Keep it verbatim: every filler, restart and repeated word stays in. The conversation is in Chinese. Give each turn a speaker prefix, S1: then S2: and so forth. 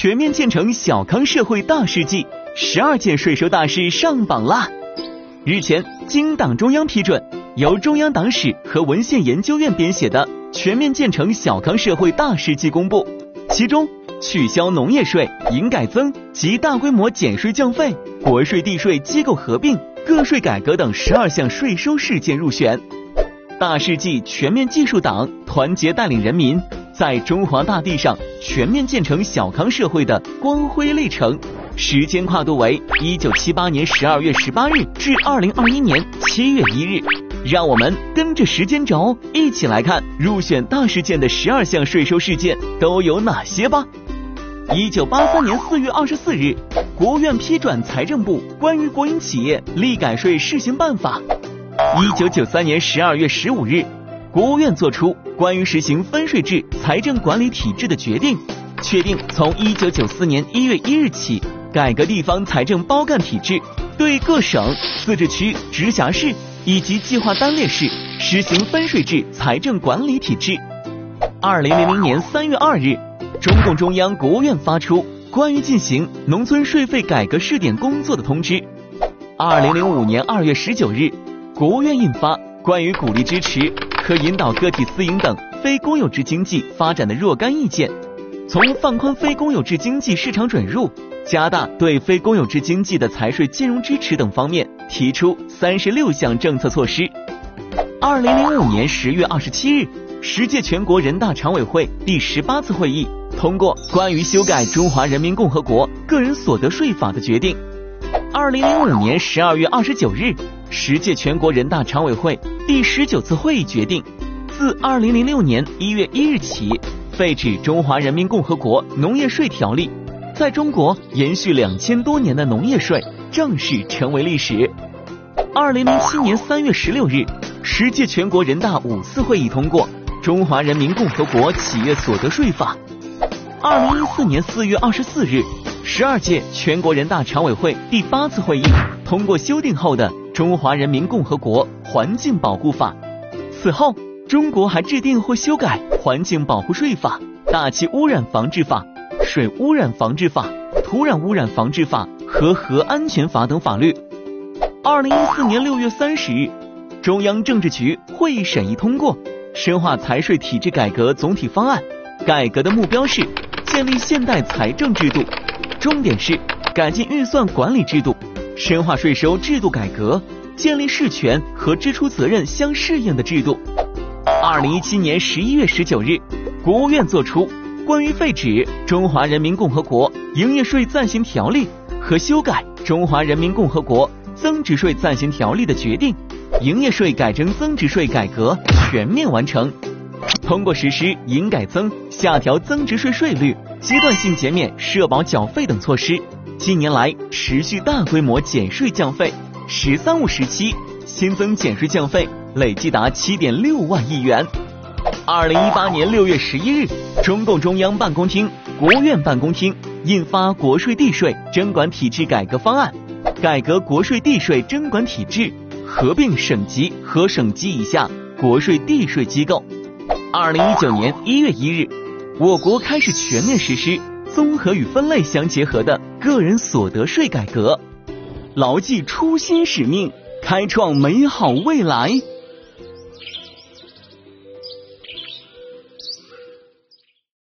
S1: 全面建成小康社会大事记，十二件税收大事上榜啦！日前，经党中央批准，由中央党史和文献研究院编写的《全面建成小康社会大事记》公布，其中取消农业税、营改增及大规模减税降费、国税地税机构合并、个税改革等十二项税收事件入选。大事记全面技术党团结带领人民，在中华大地上全面建成小康社会的光辉历程，时间跨度为一九七八年十二月十八日至二零二一年七月一日。让我们跟着时间轴一起来看入选大事件的十二项税收事件都有哪些吧。一九八三年四月二十四日，国务院批转财政部关于国营企业利改税试行办法。一九九三年十二月十五日，国务院作出关于实行分税制财政管理体制的决定，确定从一九九四年一月一日起，改革地方财政包干体制，对各省、自治区、直辖市以及计划单列市实行分税制财政管理体制。二零零零年三月二日，中共中央、国务院发出关于进行农村税费改革试点工作的通知。二零零五年二月十九日，国务院印发关于鼓励支持和引导个体私营等非公有制经济发展的若干意见，从放宽非公有制经济市场准入、加大对非公有制经济的财税金融支持等方面提出三十六项政策措施。二零零五年十月二十七日，十届全国人大常委会第十八次会议通过关于修改《中华人民共和国个人所得税法》的决定。二零零五年十二月二十九日，十届全国人大常委会第十九次会议决定，自二零零六年一月一日起，废止《中华人民共和国农业税条例》，在中国延续两千多年的农业税正式成为历史。二零零七年三月十六日，十届全国人大五次会议通过《中华人民共和国企业所得税法》。二零一四年四月二十四日，十二届全国人大常委会第八次会议通过修订后的《中华人民共和国环境保护法》。此后，中国还制定或修改《环境保护税法》、《大气污染防治法》、《水污染防治法》、《土壤污染防治法》和《核安全法》等法律。二零一四年六月三十日，中央政治局会议审议通过《深化财税体制改革总体方案》，改革的目标是建立现代财政制度，重点是改进预算管理制度，深化税收制度改革，建立事权和支出责任相适应的制度。二零一七年十一月十九日，国务院作出关于废止《中华人民共和国营业税暂行条例》和修改《中华人民共和国增值税暂行条例》的决定，营业税改征增值税改革全面完成，通过实施营改增、下调增值税税率、阶段性减免社保缴费等措施，近年来持续大规模减税降费，“十三五”时期新增减税降费累计达 七点六万亿元。二零一八年六月十一日，中共中央办公厅、国务院办公厅印发《国税地税征管体制改革方案》，改革国税地税征管体制，合并省级和省级以下国税地税机构。二零一九年一月一日，我国开始全面实施综合与分类相结合的个人所得税改革，牢记初心使命，开创美好未来。